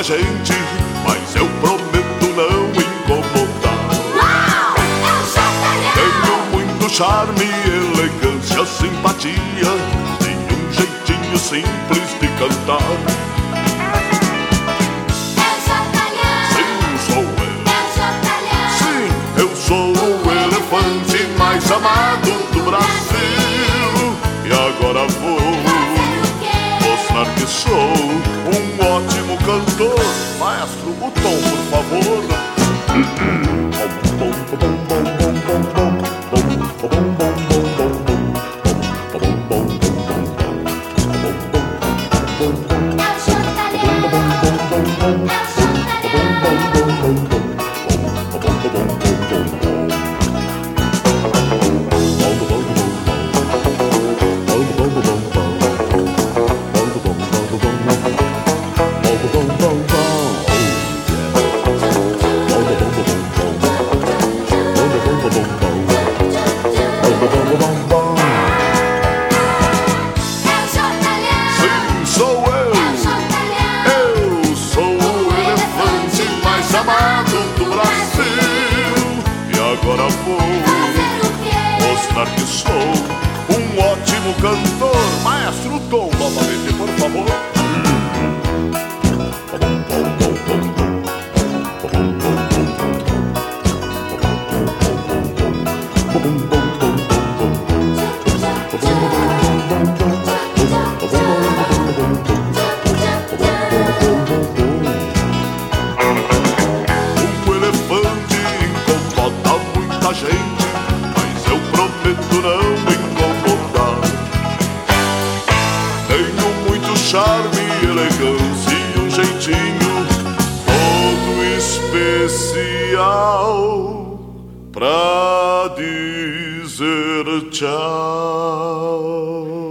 gente, mas eu prometo não incomodar. Uau! É o Chatalhão! Tenho muito charme, elegância, simpatia e um jeitinho simples de cantar. É o Chatalhão! Sim, sou eu. É o Chatalhão! Sim, eu sou o elefante mais amado do Brasil. E agora vou Fazer o quê? mostrar que sou um ótimo cantor. Maestro, o tom, por favor. É o Chatalhão! É o Chatalhão! É o Chatalhão! Sim, sou É o eu. Chatalhão! Eu sou o elefante mais amado do Brasil. E agora vou Fazer o quê? mostrar que sou um ótimo cantor. Maestro, o tom novamente, por favor. O elefante incomoda muita gente, mas eu prometo não incomodar. Tenho muito charme, elegância e um jeitinho todo especial pra dizer tchau.